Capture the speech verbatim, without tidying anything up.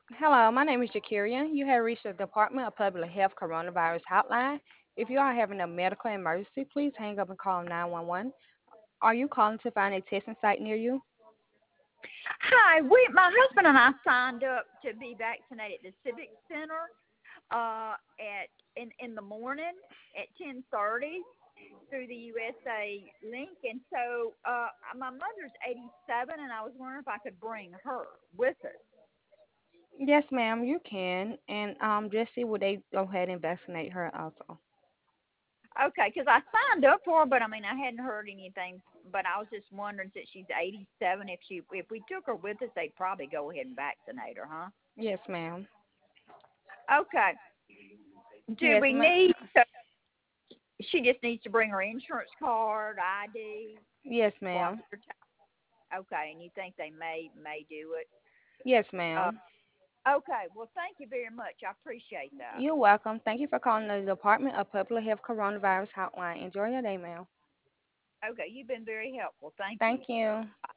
Hello, my name is Jakiria. You have reached the Department of Public Health Coronavirus Hotline. If you are having a medical emergency, please hang up and call nine one one. Are you calling to find a testing site near you? Hi, we my husband and I signed up to be vaccinated at the Civic Center uh, at in in the morning at ten thirty through the U S A link, and so uh, my mother's eighty-seven, and I was wondering if I could bring her with us. Yes, ma'am, you can. And um, just see would they go ahead and vaccinate her also. Okay, because I signed up for her, but I mean I hadn't heard anything. But I was just wondering since she's eighty-seven, if she if we took her with us, they'd probably go ahead and vaccinate her, huh? Yes, ma'am. Okay. Do Yes, we ma'am. need? She just needs to bring her insurance card, I D, Yes, walk ma'am. her. T- okay, and you think they may may do it? Yes, Uh, ma'am. okay. Well, thank you very much. I appreciate that. You're welcome. Thank you for calling the Department of Public Health Coronavirus Hotline. Enjoy your day, ma'am. Okay, you've been very helpful. Thank you. Thank you.